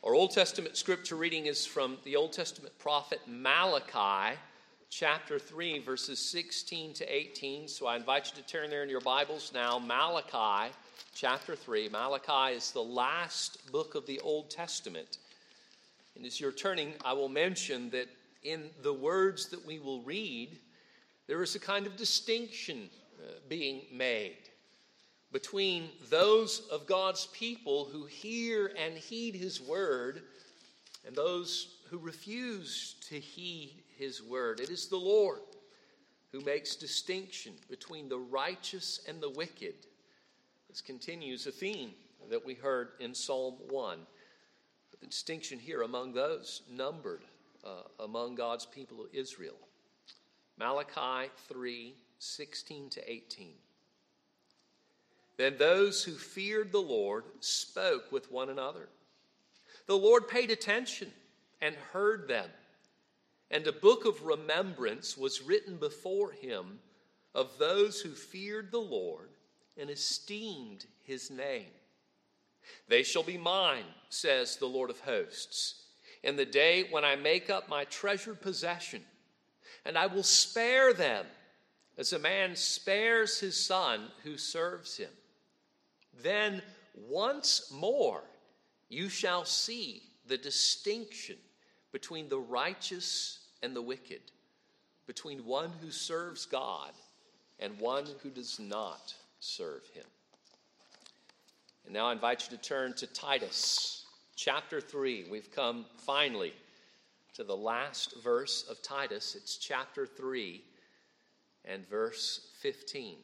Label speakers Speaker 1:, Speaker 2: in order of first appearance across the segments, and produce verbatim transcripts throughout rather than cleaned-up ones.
Speaker 1: Our Old Testament scripture reading is from the Old Testament prophet Malachi, chapter three, verses sixteen to eighteen. So I invite you to turn there in your Bibles now. Malachi, chapter three. Malachi is the last book of the Old Testament. And as you're turning, I will mention that in the words that we will read, there is a kind of distinction uh, being made between those of God's people who hear and heed his word and those who refuse to heed his word. It is the Lord who makes distinction between the righteous and the wicked. This continues a theme that we heard in Psalm one. But the distinction here among those numbered uh, among God's people of Israel. Malachi three, sixteen to eighteen. Then those who feared the Lord spoke with one another. The Lord paid attention and heard them, and a book of remembrance was written before him of those who feared the Lord and esteemed his name. They shall be mine, says the Lord of hosts, in the day when I make up my treasured possession, and I will spare them as a man spares his son who serves him. Then once more you shall see the distinction between the righteous and the wicked, between one who serves God and one who does not serve him. And now I invite you to turn to Titus, chapter three. We've come finally to the last verse of Titus. It's chapter three and verse fifteen.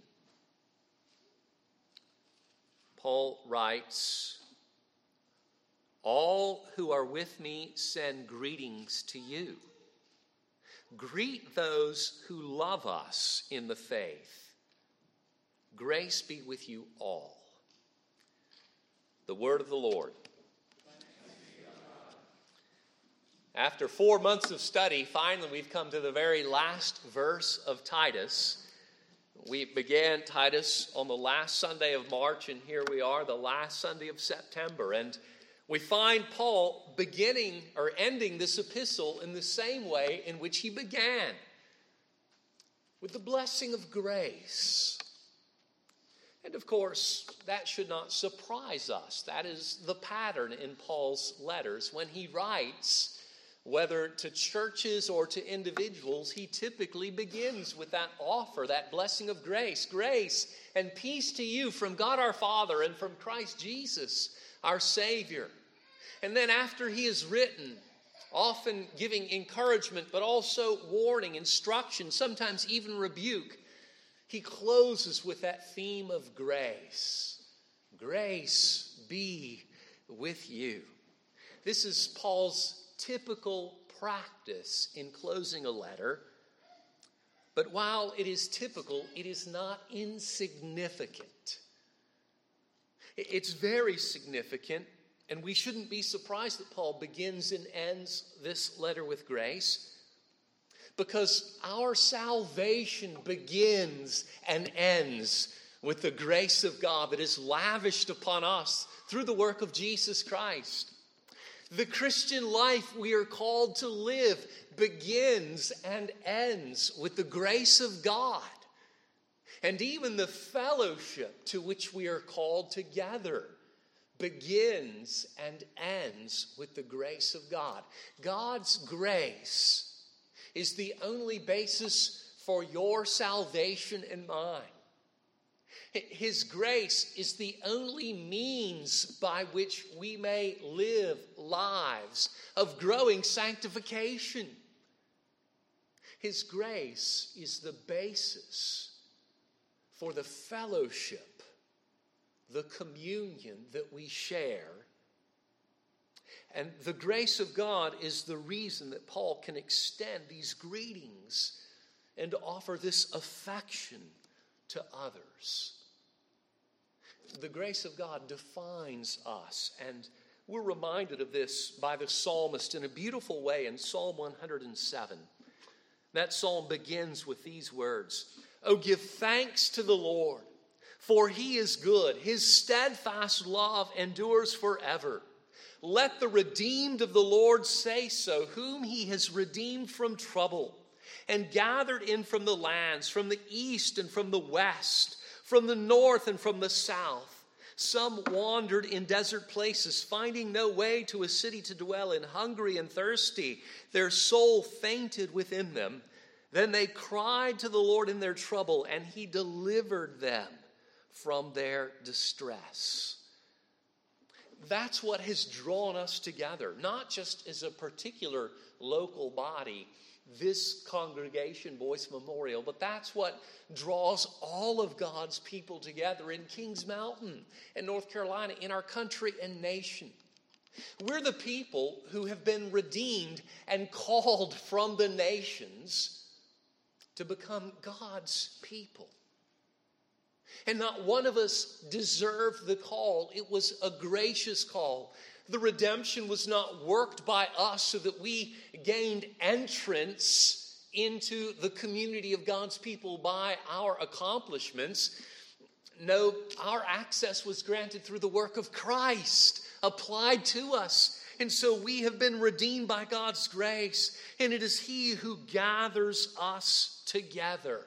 Speaker 1: Paul writes, "All who are with me send greetings to you. Greet those who love us in the faith. Grace be with you all." The word of the Lord. After four months of study, finally we've come to the very last verse of Titus. We began Titus on the last Sunday of March, and here we are, the last Sunday of September. And we find Paul beginning or ending this epistle in the same way in which he began, with the blessing of grace. And of course, that should not surprise us. That is the pattern in Paul's letters. When he writes, whether to churches or to individuals, he typically begins with that offer, that blessing of grace. Grace and peace to you from God our Father and from Christ Jesus, our Savior. And then after he has written, often giving encouragement, but also warning, instruction, sometimes even rebuke, he closes with that theme of grace. Grace be with you. This is Paul's typical practice in closing a letter. But while it is typical, it is not insignificant. It's very significant, and we shouldn't be surprised that Paul begins and ends this letter with grace, because our salvation begins and ends with the grace of God that is lavished upon us through the work of Jesus Christ. The Christian life we are called to live begins and ends with the grace of God. And even the fellowship to which we are called together begins and ends with the grace of God. God's grace is the only basis for your salvation and mine. His grace is the only means by which we may live lives of growing sanctification. His grace is the basis for the fellowship, the communion that we share. And the grace of God is the reason that Paul can extend these greetings and offer this affection to others. The grace of God defines us, and we're reminded of this by the psalmist in a beautiful way in Psalm one hundred seven. That psalm begins with these words, "Oh, give thanks to the Lord, for he is good. His steadfast love endures forever. Let the redeemed of the Lord say so, whom he has redeemed from trouble, and gathered in from the lands, from the east and from the west, from the north and from the south. Some wandered in desert places, finding no way to a city to dwell in, hungry and thirsty. Their soul fainted within them. Then they cried to the Lord in their trouble, and he delivered them from their distress. That's what has drawn us together, not just as a particular local body, this congregation, Boyce Memorial, but that's what draws all of God's people together in Kings Mountain and North Carolina, in our country and nation. We're the people who have been redeemed and called from the nations to become God's people. And not one of us deserved the call. It was a gracious call. The redemption was not worked by us so that we gained entrance into the community of God's people by our accomplishments. No, our access was granted through the work of Christ applied to us. And so we have been redeemed by God's grace, and it is he who gathers us together.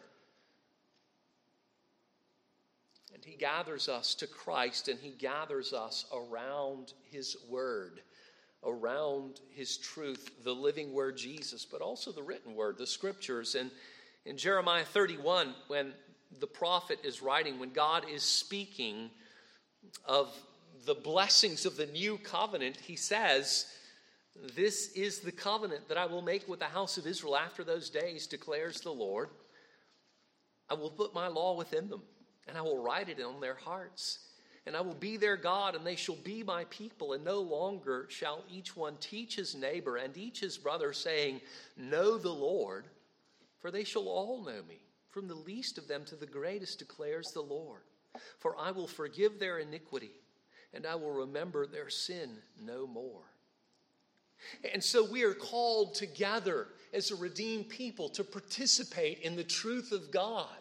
Speaker 1: And he gathers us to Christ, and he gathers us around his word, around his truth, the living word Jesus, but also the written word, the scriptures. And in Jeremiah thirty-one, when the prophet is writing, when God is speaking of the blessings of the new covenant, he says, "This is the covenant that I will make with the house of Israel after those days, declares the Lord. I will put my law within them, and I will write it on their hearts. And I will be their God, and they shall be my people. And no longer shall each one teach his neighbor and each his brother, saying, 'Know the Lord,' for they shall all know me, from the least of them to the greatest, declares the Lord. For I will forgive their iniquity, and I will remember their sin no more." And so we are called together as a redeemed people to participate in the truth of God.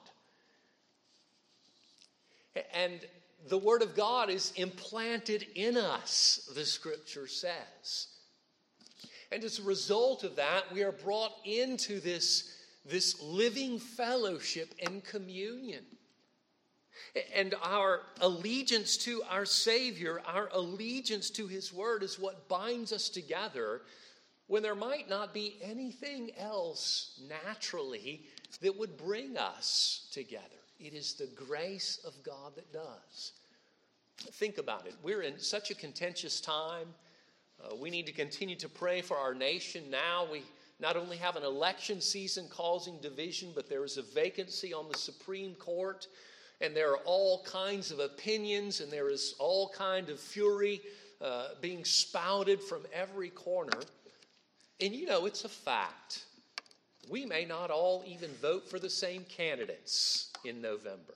Speaker 1: And the word of God is implanted in us, the scripture says. And as a result of that, we are brought into this, this living fellowship and communion. And our allegiance to our Savior, our allegiance to his word is what binds us together when there might not be anything else naturally that would bring us together. It is the grace of God that does. Think about it. We're in such a contentious time. Uh, we need to continue to pray for our nation now. We not only have an election season causing division, but there is a vacancy on the Supreme Court. And there are all kinds of opinions, and there is all kind of fury uh, being spouted from every corner. And you know, it's a fact. We may not all even vote for the same candidates in November.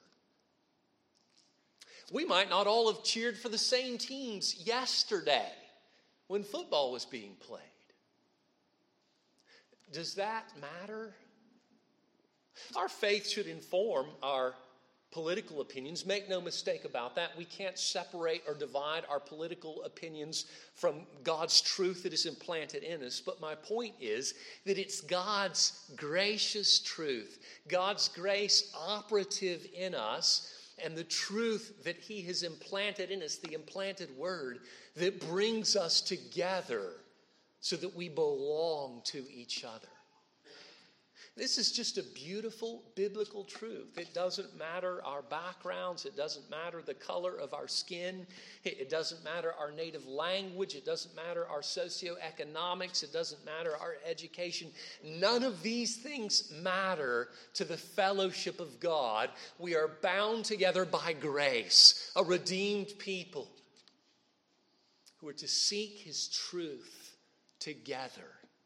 Speaker 1: We might not all have cheered for the same teams yesterday when football was being played. Does that matter? Our faith should inform our political opinions. Make no mistake about that. We can't separate or divide our political opinions from God's truth that is implanted in us. But my point is that it's God's gracious truth, God's grace operative in us, and the truth that he has implanted in us, the implanted word, that brings us together so that we belong to each other. This is just a beautiful biblical truth. It doesn't matter our backgrounds. It doesn't matter the color of our skin. It doesn't matter our native language. It doesn't matter our socioeconomics. It doesn't matter our education. None of these things matter to the fellowship of God. We are bound together by grace, a redeemed people who are to seek his truth together.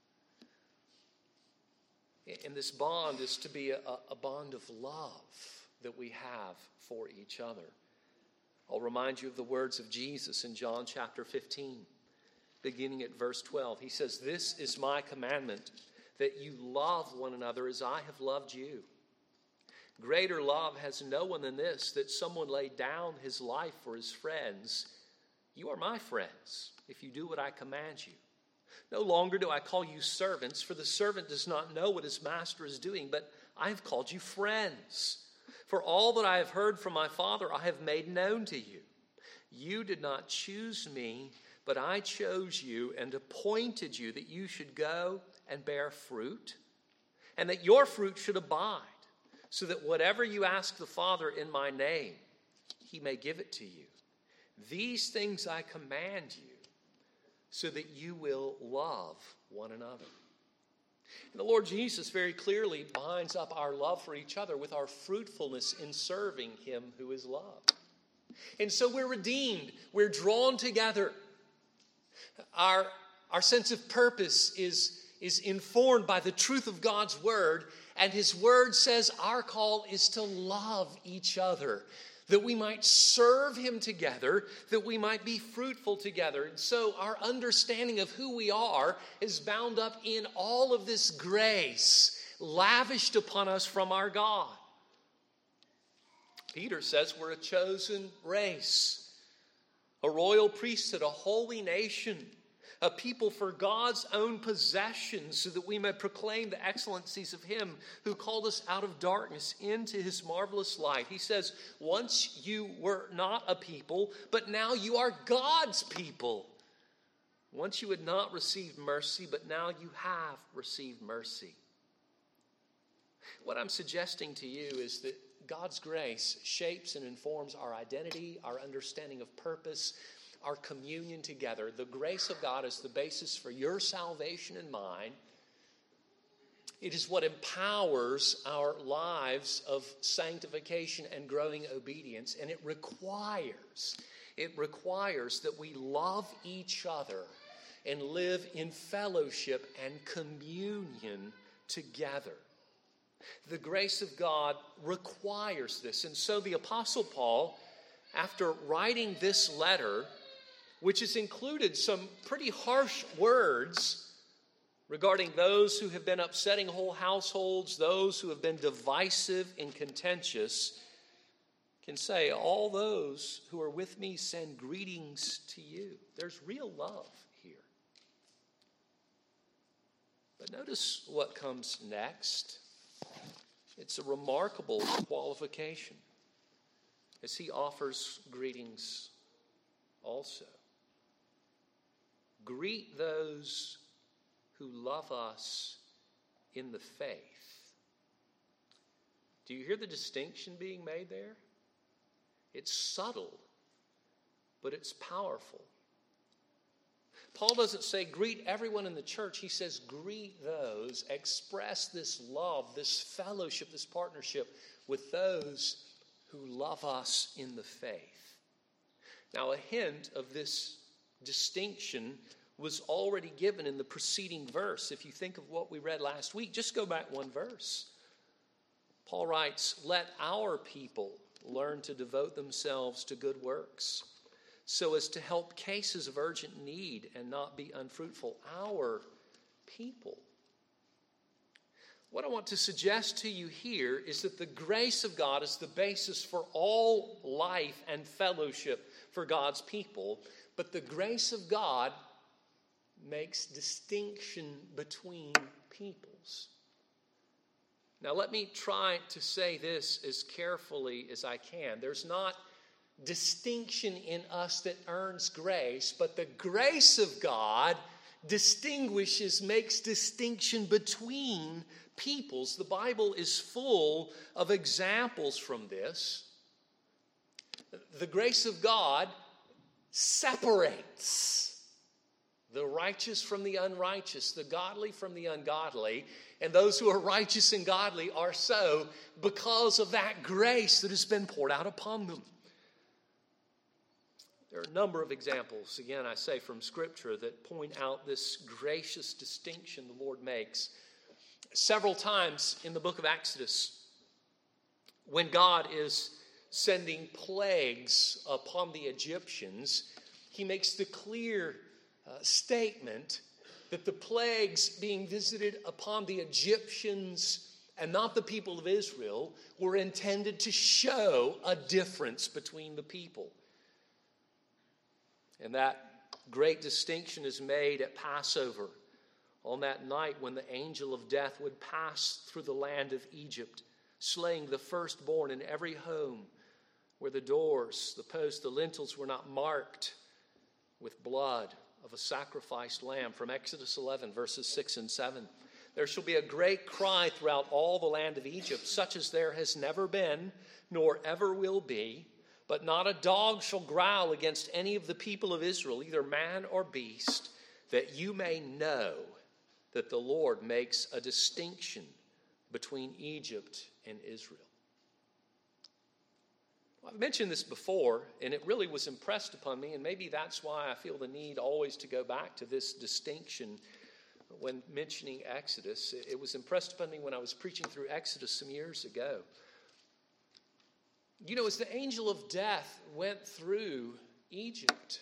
Speaker 1: And this bond is to be a, a bond of love that we have for each other. I'll remind you of the words of Jesus in John chapter fifteen, beginning at verse twelve. He says, "This is my commandment, that you love one another as I have loved you. Greater love has no one than this, that someone lay down his life for his friends. You are my friends if you do what I command you. No longer do I call you servants, for the servant does not know what his master is doing, but I have called you friends. For all that I have heard from my Father I have made known to you. You did not choose me, but I chose you and appointed you that you should go and bear fruit, and that your fruit should abide, so that whatever you ask the Father in my name, he may give it to you. These things I command you, so that you will love one another. And the Lord Jesus very clearly binds up our love for each other with our fruitfulness in serving him who is love. And so we're redeemed. We're drawn together. Our, our sense of purpose is, is informed by the truth of God's word. And his word says our call is to love each other, that we might serve him together, that we might be fruitful together. And so our understanding of who we are is bound up in all of this grace lavished upon us from our God. Peter says we're a chosen race, a royal priesthood, a holy nation, a people for God's own possession, so that we may proclaim the excellencies of him who called us out of darkness into his marvelous light. He says, once you were not a people, but now you are God's people. Once you had not received mercy, but now you have received mercy. What I'm suggesting to you is that God's grace shapes and informs our identity, our understanding of purpose, our communion together. The grace of God is the basis for your salvation and mine. It is what empowers our lives of sanctification and growing obedience. And it requires, it requires that we love each other and live in fellowship and communion together. The grace of God requires this. And so the Apostle Paul, after writing this letter, which has included some pretty harsh words regarding those who have been upsetting whole households, those who have been divisive and contentious, can say, all those who are with me send greetings to you. There's real love here. But notice what comes next. It's a remarkable qualification, as he offers greetings also. Greet those who love us in the faith. Do you hear the distinction being made there? It's subtle, but it's powerful. Paul doesn't say greet everyone in the church. He says greet those, express this love, this fellowship, this partnership with those who love us in the faith. Now, a hint of this distinction was already given in the preceding verse. If you think of what we read last week, just go back one verse. Paul writes, let our people learn to devote themselves to good works, so as to help cases of urgent need and not be unfruitful. Our people. What I want to suggest to you here is that the grace of God is the basis for all life and fellowship for God's people, but the grace of God makes distinction between peoples. Now, let me try to say this as carefully as I can. There's not distinction in us that earns grace, but the grace of God distinguishes, makes distinction between peoples. The Bible is full of examples from this. The grace of God separates the righteous from the unrighteous, the godly from the ungodly, and those who are righteous and godly are so because of that grace that has been poured out upon them. There are a number of examples, again, I say from Scripture, that point out this gracious distinction the Lord makes. Several times in the book of Exodus, when God is sending plagues upon the Egyptians, he makes the clear uh, statement that the plagues being visited upon the Egyptians and not the people of Israel were intended to show a difference between the people. And that great distinction is made at Passover, on that night when the angel of death would pass through the land of Egypt, slaying the firstborn in every home where the doors, the posts, the lintels were not marked with blood of a sacrificed lamb. From Exodus eleven, verses six and seven. There shall be a great cry throughout all the land of Egypt, such as there has never been, nor ever will be. But not a dog shall growl against any of the people of Israel, either man or beast, that you may know that the Lord makes a distinction between Egypt and Israel. Well, I've mentioned this before, and it really was impressed upon me, and maybe that's why I feel the need always to go back to this distinction when mentioning Exodus. It was impressed upon me when I was preaching through Exodus some years ago. You know, as the angel of death went through Egypt,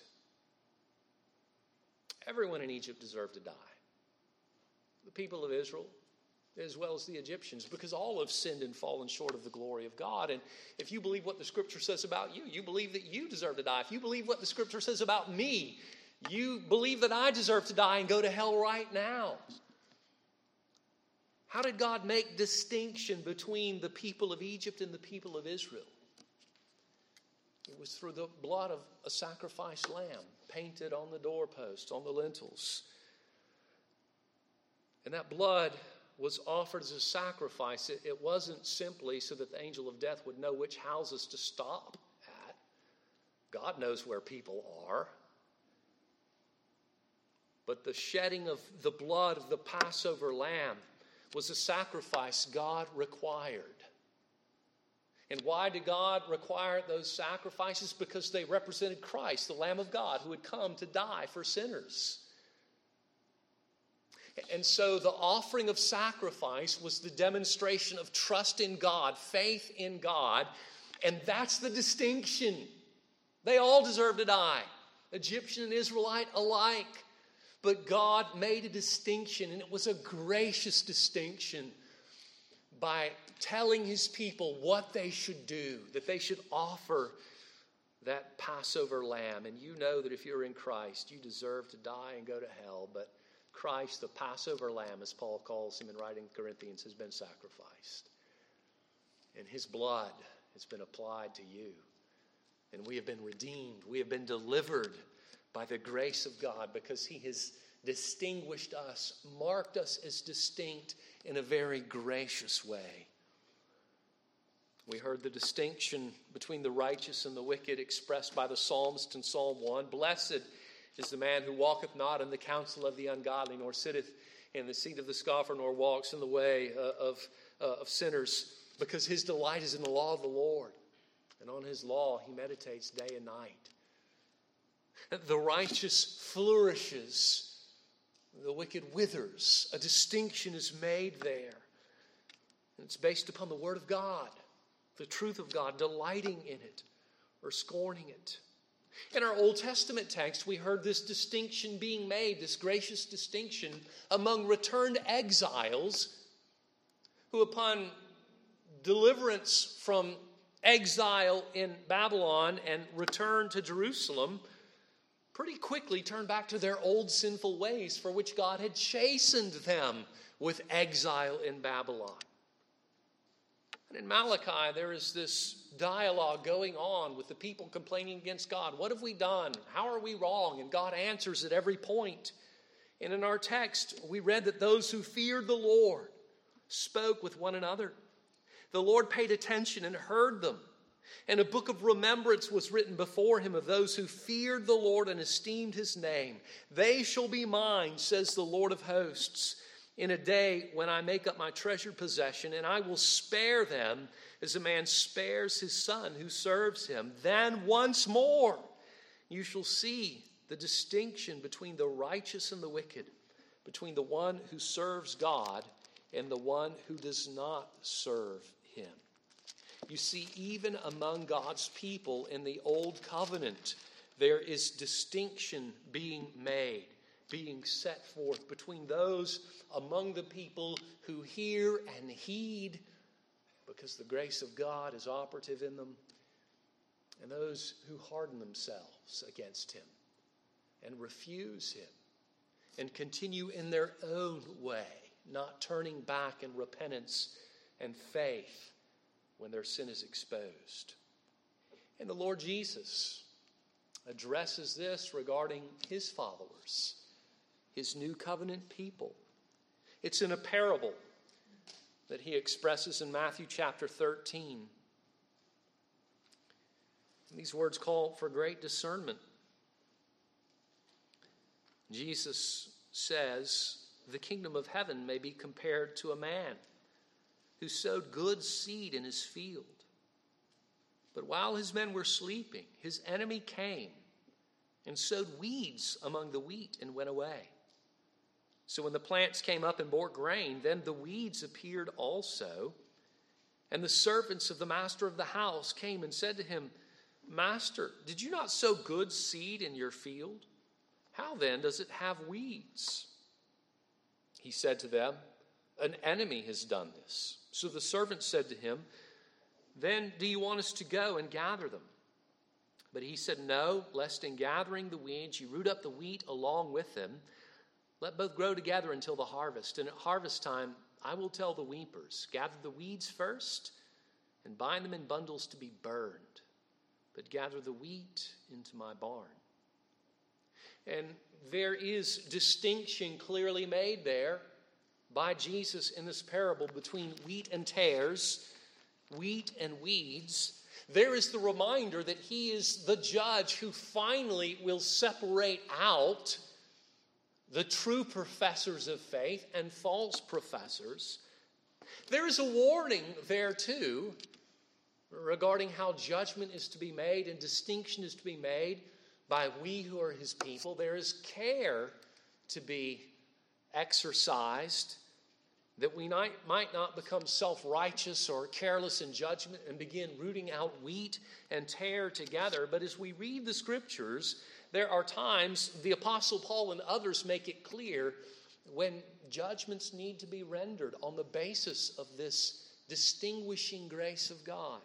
Speaker 1: everyone in Egypt deserved to die. The people of Israel, as well as the Egyptians, because all have sinned and fallen short of the glory of God. And if you believe what the Scripture says about you, you believe that you deserve to die. If you believe what the Scripture says about me, you believe that I deserve to die and go to hell right now. How did God make distinction between the people of Egypt and the people of Israel? It was through the blood of a sacrificed lamb painted on the doorposts, on the lintels. And that blood was offered as a sacrifice. It, it wasn't simply so that the angel of death would know which houses to stop at. God knows where people are. But the shedding of the blood of the Passover lamb was a sacrifice God required. And why did God require those sacrifices? Because they represented Christ, the Lamb of God, who had come to die for sinners. And so the offering of sacrifice was the demonstration of trust in God, faith in God, and that's the distinction. They all deserve to die, Egyptian and Israelite alike. But God made a distinction, and it was a gracious distinction, by telling his people what they should do, that they should offer that Passover lamb. And you know that if you're in Christ, you deserve to die and go to hell. But Christ, the Passover lamb, as Paul calls him in writing Corinthians, has been sacrificed. And his blood has been applied to you. And we have been redeemed. We have been delivered by the grace of God, because he has distinguished us, marked us as distinct in a very gracious way. We heard the distinction between the righteous and the wicked expressed by the psalmist in Psalm one. Blessed is the man who walketh not in the counsel of the ungodly, nor sitteth in the seat of the scoffer, nor walks in the way uh, of, uh, of sinners, because his delight is in the law of the Lord. And on his law he meditates day and night. The righteous flourishes, the wicked withers. A distinction is made there. And it's based upon the Word of God, the truth of God, delighting in it or scorning it. In our Old Testament text, we heard this distinction being made, this gracious distinction among returned exiles who, upon deliverance from exile in Babylon and return to Jerusalem, pretty quickly turned back to their old sinful ways for which God had chastened them with exile in Babylon. And in Malachi, there is this dialogue going on with the people complaining against God. What have we done? How are we wrong? And God answers at every point. And in our text, we read that those who feared the Lord spoke with one another. The Lord paid attention and heard them. And a book of remembrance was written before him of those who feared the Lord and esteemed his name. They shall be mine, says the Lord of hosts, in a day when I make up my treasured possession, and I will spare them as a man spares his son who serves him. Then once more you shall see the distinction between the righteous and the wicked, between the one who serves God and the one who does not serve him. You see, even among God's people in the Old Covenant, there is distinction being made, being set forth between those among the people who hear and heed because the grace of God is operative in them, and those who harden themselves against him and refuse him and continue in their own way, not turning back in repentance and faith when their sin is exposed. And the Lord Jesus addresses this regarding his followers, his new covenant people. It's in a parable that he expresses in Matthew chapter thirteen. These words call for great discernment. Jesus says, the kingdom of heaven may be compared to a man who sowed good seed in his field. But while his men were sleeping, his enemy came and sowed weeds among the wheat and went away. So when the plants came up and bore grain, then the weeds appeared also. And the servants of the master of the house came and said to him, Master, did you not sow good seed in your field? How then does it have weeds? He said to them, An enemy has done this. So the servant said to him, Then do you want us to go and gather them? But he said, No, lest in gathering the weeds you root up the wheat along with them. Let both grow together until the harvest. And at harvest time I will tell the weepers, Gather the weeds first and bind them in bundles to be burned, but gather the wheat into my barn. And there is distinction clearly made there by Jesus in this parable between wheat and tares, wheat and weeds. There is the reminder that he is the judge who finally will separate out the true professors of faith and false professors. There is a warning there too regarding how judgment is to be made and distinction is to be made by we who are his people. There is care to be exercised that we might, might not become self-righteous or careless in judgment and begin rooting out wheat and tare together. But as we read the scriptures, there are times the Apostle Paul and others make it clear when judgments need to be rendered on the basis of this distinguishing grace of God.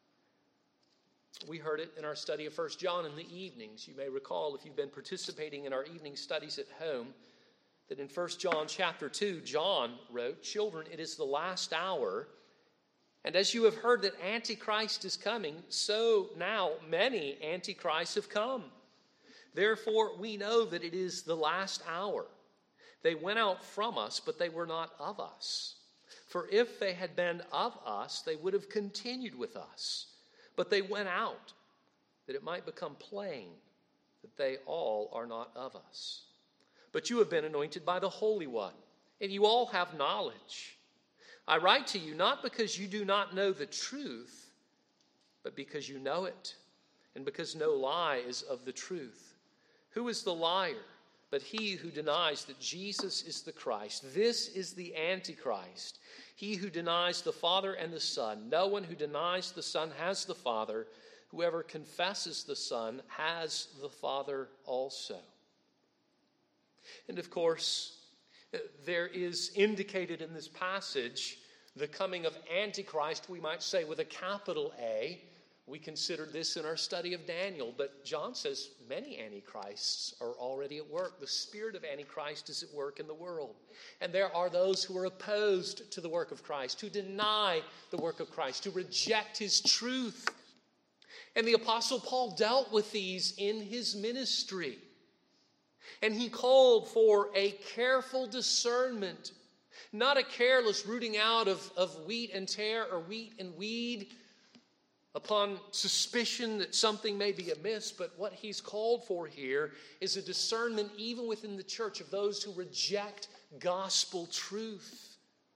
Speaker 1: We heard it in our study of First John in the evenings. You may recall, if you've been participating in our evening studies at home, that in First John chapter two, John wrote, Children, it is the last hour, and as you have heard that Antichrist is coming, so now many Antichrists have come. Therefore, we know that it is the last hour. They went out from us, but they were not of us. For if they had been of us, they would have continued with us. But they went out, that it might become plain that they all are not of us. But you have been anointed by the Holy One, and you all have knowledge. I write to you not because you do not know the truth, but because you know it, and because no lie is of the truth. Who is the liar but he who denies that Jesus is the Christ? This is the Antichrist, he who denies the Father and the Son. No one who denies the Son has the Father. Whoever confesses the Son has the Father also. And of course, there is indicated in this passage the coming of Antichrist, we might say with a capital A. We considered this in our study of Daniel, but John says many antichrists are already at work. The spirit of Antichrist is at work in the world. And there are those who are opposed to the work of Christ, who deny the work of Christ, who reject his truth. And the Apostle Paul dealt with these in his ministry. And he called for a careful discernment, not a careless rooting out of, of wheat and tare or wheat and weed upon suspicion that something may be amiss, but what he's called for here is a discernment even within the church of those who reject gospel truth.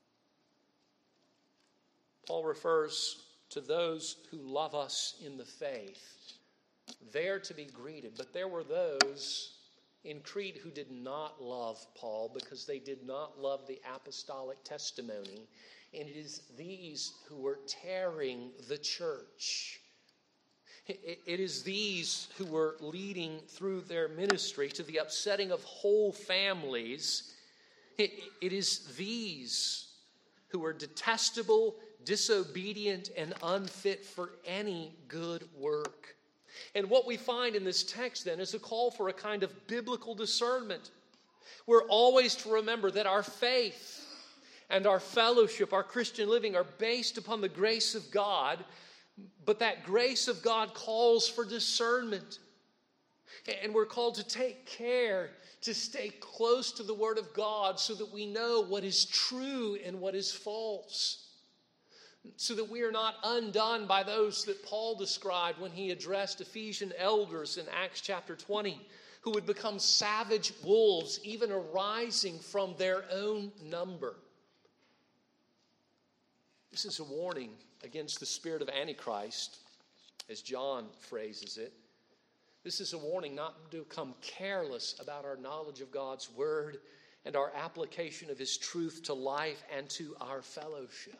Speaker 1: Paul refers to those who love us in the faith. They're to be greeted, but there were those in Crete who did not love Paul because they did not love the apostolic testimony. And it is these who were tearing the church. It is these who were leading through their ministry to the upsetting of whole families. It is these who were detestable, disobedient, and unfit for any good work. And what we find in this text then is a call for a kind of biblical discernment. We're always to remember that our faith and our fellowship, our Christian living, are based upon the grace of God, but that grace of God calls for discernment. And we're called to take care to stay close to the Word of God so that we know what is true and what is false. So that we are not undone by those that Paul described when he addressed Ephesian elders in Acts chapter twenty, who would become savage wolves, even arising from their own number. This is a warning against the spirit of Antichrist, as John phrases it. This is a warning not to become careless about our knowledge of God's Word and our application of His truth to life and to our fellowship.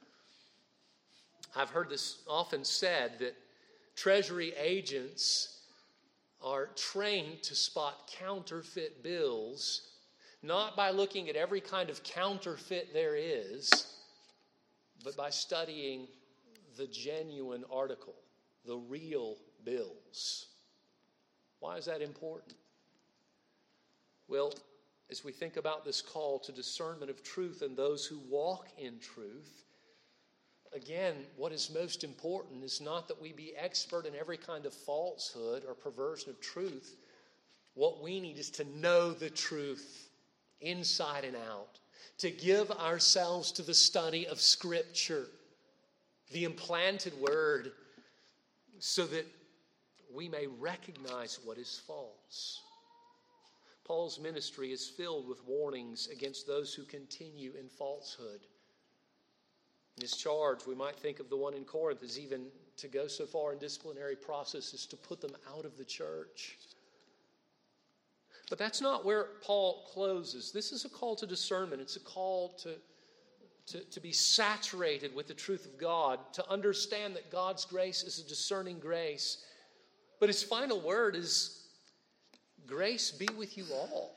Speaker 1: I've heard this often said that Treasury agents are trained to spot counterfeit bills, not by looking at every kind of counterfeit there is, but by studying the genuine article, the real bills. Why is that important? Well, as we think about this call to discernment of truth and those who walk in truth, again, what is most important is not that we be expert in every kind of falsehood or perversion of truth. What we need is to know the truth inside and out, to give ourselves to the study of Scripture, the implanted Word, so that we may recognize what is false. Paul's ministry is filled with warnings against those who continue in falsehood. In his charge, we might think of the one in Corinth as even to go so far in disciplinary processes to put them out of the church. But that's not where Paul closes. This is a call to discernment. It's a call to, to, to be saturated with the truth of God, to understand that God's grace is a discerning grace. But his final word is, grace be with you all.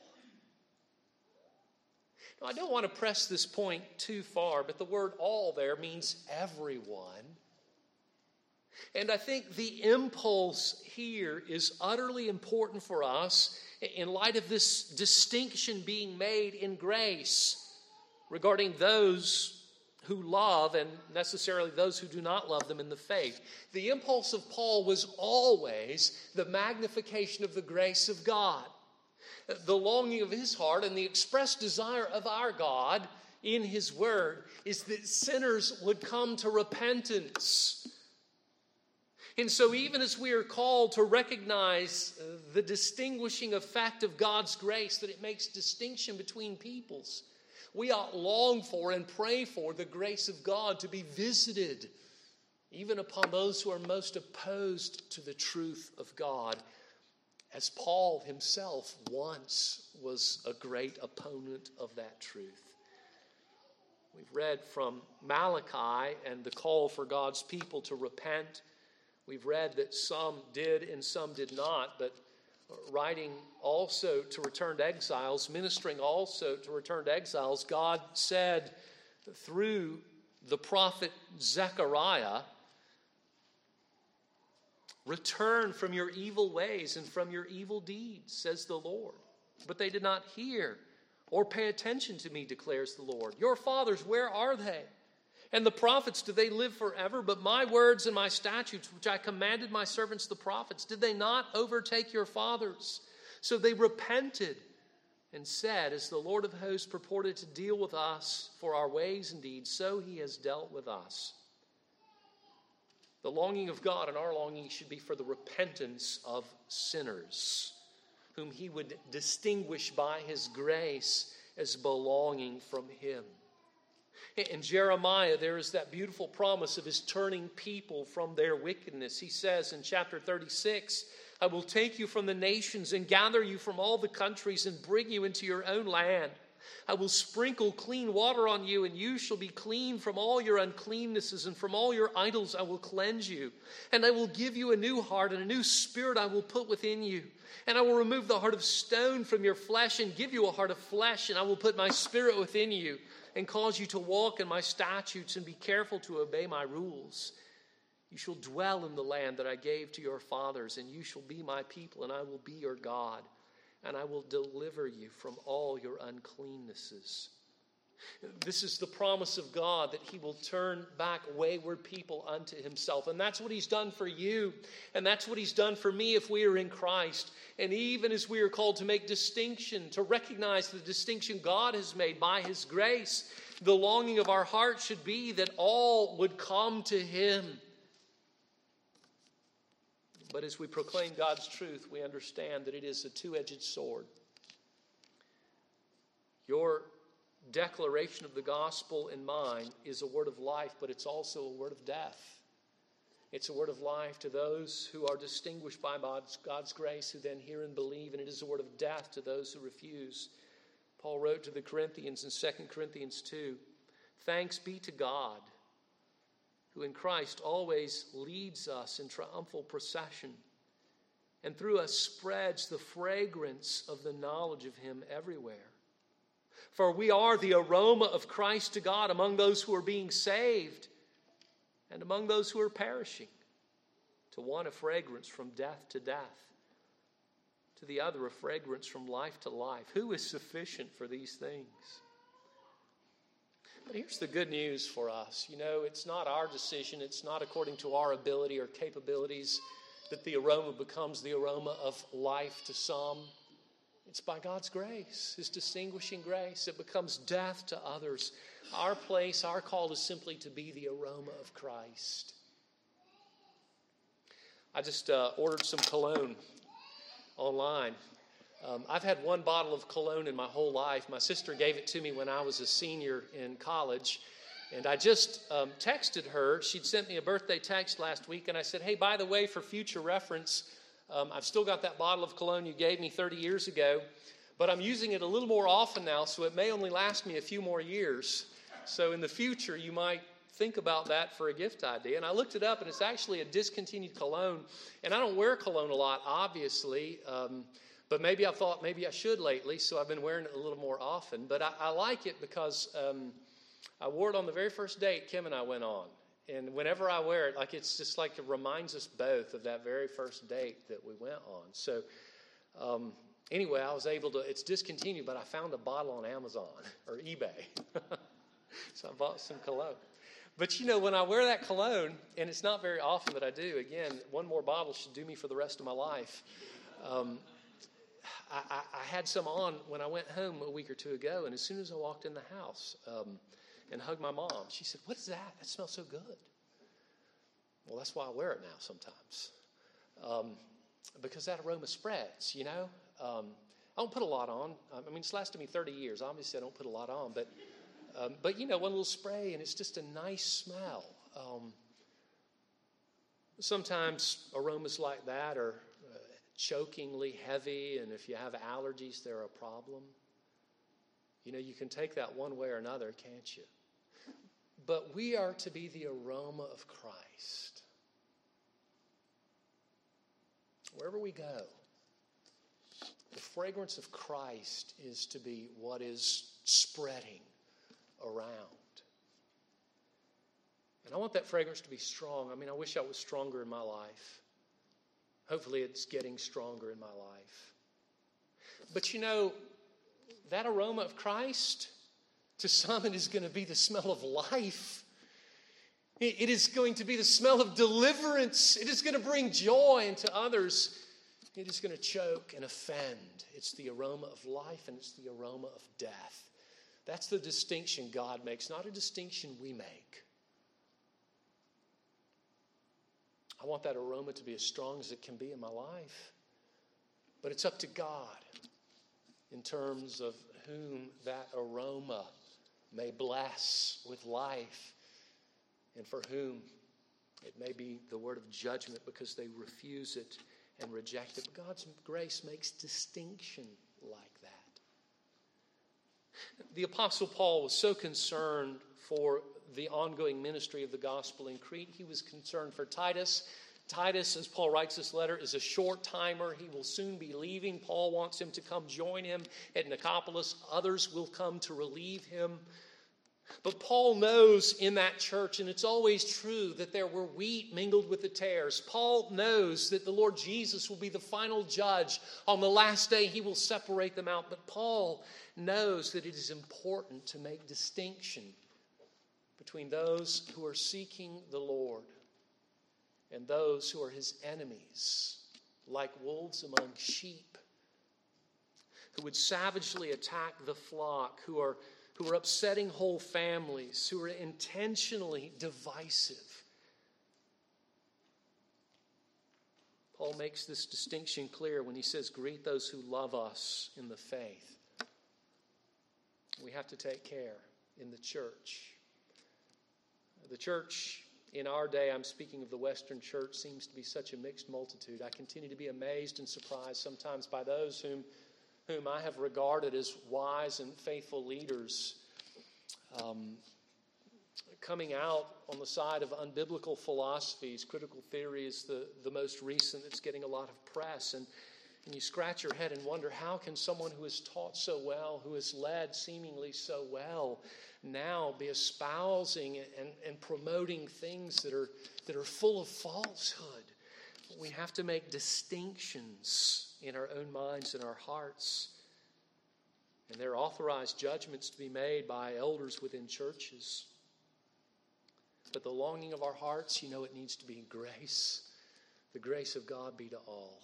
Speaker 1: Now, I don't want to press this point too far, but the word all there means everyone. And I think the impulse here is utterly important for us in light of this distinction being made in grace regarding those who love and necessarily those who do not love them in the faith. The impulse of Paul was always the magnification of the grace of God. The longing of his heart and the expressed desire of our God in his word is that sinners would come to repentance. And so even as we are called to recognize the distinguishing effect of God's grace, that it makes distinction between peoples, we ought long for and pray for the grace of God to be visited even upon those who are most opposed to the truth of God, as Paul himself once was a great opponent of that truth. We've read from Malachi and the call for God's people to repent. We've read that some did and some did not, but writing also to returned exiles, ministering also to returned exiles, God said through the prophet Zechariah, return from your evil ways and from your evil deeds, says the Lord. But they did not hear or pay attention to me, declares the Lord. Your fathers, where are they? And the prophets, do they live forever? But my words and my statutes, which I commanded my servants the prophets, did they not overtake your fathers? So they repented and said, as the Lord of hosts purported to deal with us for our ways and deeds, so he has dealt with us. The longing of God and our longing should be for the repentance of sinners, whom he would distinguish by his grace as belonging from him. In Jeremiah, there is that beautiful promise of his turning people from their wickedness. He says in chapter thirty-six, I will take you from the nations and gather you from all the countries and bring you into your own land. I will sprinkle clean water on you, and you shall be clean from all your uncleannesses, and from all your idols I will cleanse you. And I will give you a new heart, and a new spirit I will put within you. And I will remove the heart of stone from your flesh and give you a heart of flesh, and I will put my spirit within you and cause you to walk in my statutes and be careful to obey my rules. You shall dwell in the land that I gave to your fathers, and you shall be my people, and I will be your God, and I will deliver you from all your uncleannesses. This is the promise of God, that he will turn back wayward people unto himself. And that's what he's done for you. And that's what he's done for me if we are in Christ. And even as we are called to make distinction, to recognize the distinction God has made by his grace, the longing of our heart should be that all would come to him. But as we proclaim God's truth, we understand that it is a two-edged sword. Your declaration of the gospel and mine is a word of life, but it's also a word of death. It's a word of life to those who are distinguished by God's, God's grace, who then hear and believe, and it is a word of death to those who refuse. Paul wrote to the Corinthians in Second Corinthians two, "Thanks be to God, who in Christ always leads us in triumphal procession, and through us spreads the fragrance of the knowledge of him everywhere. For we are the aroma of Christ to God among those who are being saved and among those who are perishing. To one a fragrance from death to death, to the other a fragrance from life to life. Who is sufficient for these things?" But here's the good news for us. You know, it's not our decision. It's not according to our ability or capabilities that the aroma becomes the aroma of life to some. It's by God's grace, his distinguishing grace. It becomes death to others. Our place, our call is simply to be the aroma of Christ. I just uh, ordered some cologne online. Um, I've had one bottle of cologne in my whole life. My sister gave it to me when I was a senior in college. And I just um, texted her. She'd sent me a birthday text last week. And I said, "Hey, by the way, for future reference, um, I've still got that bottle of cologne you gave me thirty years ago. But I'm using it a little more often now, so it may only last me a few more years. So in the future, you might think about that for a gift idea." And I looked it up, and it's actually a discontinued cologne. And I don't wear cologne a lot, obviously. Um, But maybe I thought maybe I should lately, so I've been wearing it a little more often. But I, I like it because um, I wore it on the very first date Kim and I went on. And whenever I wear it, like it's just like it reminds us both of that very first date that we went on. So um, anyway, I was able to, it's discontinued, but I found a bottle on Amazon or eBay. So I bought some cologne. But you know, when I wear that cologne, and it's not very often that I do, again, one more bottle should do me for the rest of my life. Um, I, I, I had some on when I went home a week or two ago, and as soon as I walked in the house um, and hugged my mom, she said, "What is that? That smells so good." Well, that's why I wear it now sometimes, um, because that aroma spreads, you know. Um, I don't put a lot on. I mean, it's lasted me thirty years. Obviously, I don't put a lot on, but, um, but you know, one little spray, and it's just a nice smell. Um, sometimes aromas like that are chokingly heavy, and if you have allergies, they're a problem. You know, you can take that one way or another, can't you? But we are to be the aroma of Christ. Wherever we go, the fragrance of Christ is to be what is spreading around. And I want that fragrance to be strong. I mean, I wish I was stronger in my life. Hopefully it's getting stronger in my life. But you know, that aroma of Christ, to some it is going to be the smell of life. It is going to be the smell of deliverance. It is going to bring joy, and to others it is going to choke and offend. It's the aroma of life, and it's the aroma of death. That's the distinction God makes, not a distinction we make. I want that aroma to be as strong as it can be in my life. But it's up to God in terms of whom that aroma may bless with life, and for whom it may be the word of judgment because they refuse it and reject it. But God's grace makes distinction like that. The Apostle Paul was so concerned for the ongoing ministry of the gospel in Crete. He was concerned for Titus. Titus, as Paul writes this letter, is a short-timer. He will soon be leaving. Paul wants him to come join him at Nicopolis. Others will come to relieve him. But Paul knows in that church, and it's always true, that there were wheat mingled with the tares. Paul knows that the Lord Jesus will be the final judge. On the last day, he will separate them out. But Paul knows that it is important to make distinction between those who are seeking the Lord and those who are his enemies, like wolves among sheep, who would savagely attack the flock, who are who are upsetting whole families, who are intentionally divisive. Paul makes this distinction clear when he says, greet those who love us in the faith. We have to take care in the church. The church in our day, I'm speaking of the Western church, seems to be such a mixed multitude. I continue to be amazed and surprised sometimes by those whom whom I have regarded as wise and faithful leaders, um, coming out on the side of unbiblical philosophies. Critical theory is the, the most recent that's getting a lot of press. And, and you scratch your head and wonder, how can someone who has taught so well, who has led seemingly so well, now be espousing and, and promoting things that are, that are full of falsehood? We have to make distinctions in our own minds and our hearts. And there are authorized judgments to be made by elders within churches. But the longing of our hearts, you know, it needs to be grace. The grace of God be to all.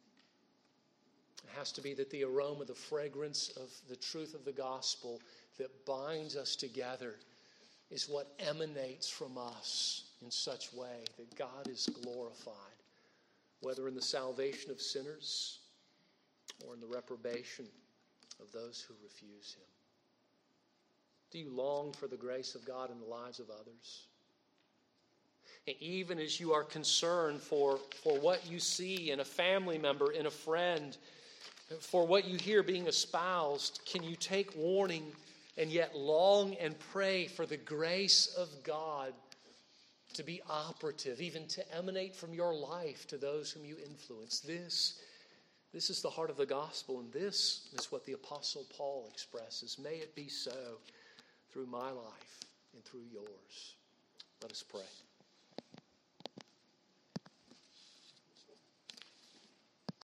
Speaker 1: It has to be that the aroma, the fragrance of the truth of the gospel that binds us together is what emanates from us in such way that God is glorified, whether in the salvation of sinners or in the reprobation of those who refuse him. Do you long for the grace of God in the lives of others? And even as you are concerned for, for what you see in a family member, in a friend, for what you hear being espoused, can you take warning and yet long and pray for the grace of God to be operative, even to emanate from your life to those whom you influence? This, this is the heart of the gospel, and this is what the Apostle Paul expresses. May it be so through my life and through yours. Let us pray.